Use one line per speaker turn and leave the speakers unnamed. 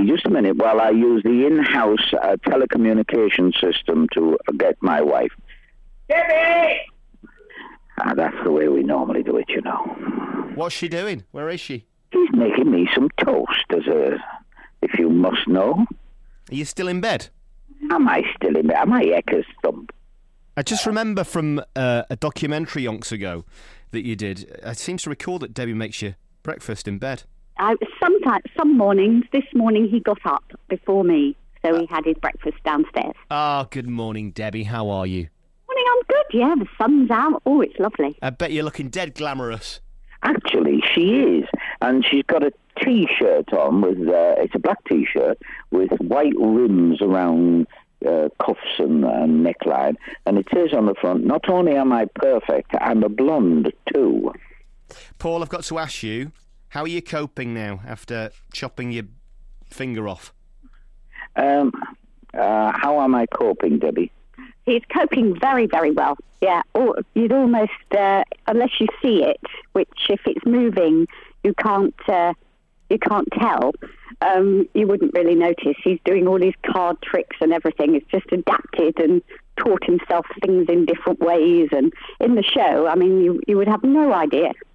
just a minute while I use the in-house telecommunication system to get my wife. Debbie! That's the way we normally do it, you know.
What's she doing? Where is she?
She's making me some toast, if you must know.
Are you still in bed?
Am I still in bed? Am I Ecker's thump?
I just remember from a documentary yonks ago that you did, I seem to recall that Debbie makes you breakfast in bed.
Some mornings. This morning he got up before me, so he had his breakfast downstairs.
Good morning, Debbie. How are you?
Morning, I'm good, yeah. The sun's out. Oh, it's lovely.
I bet you're looking dead glamorous.
Actually, she is. And she's got a T-shirt on with, it's a black T-shirt with white rims around cuffs and neckline. And it says on the front, not only am I perfect, I'm a blonde too.
Paul, I've got to ask you, how are you coping now after chopping your finger off?
How am I coping, Debbie?
He's coping very, very well. Yeah, or you'd almost, unless you see it, which if it's moving, you can't tell. You wouldn't really notice. He's doing all these card tricks and everything. He's just adapted and taught himself things in different ways. And in the show, I mean, you would have no idea.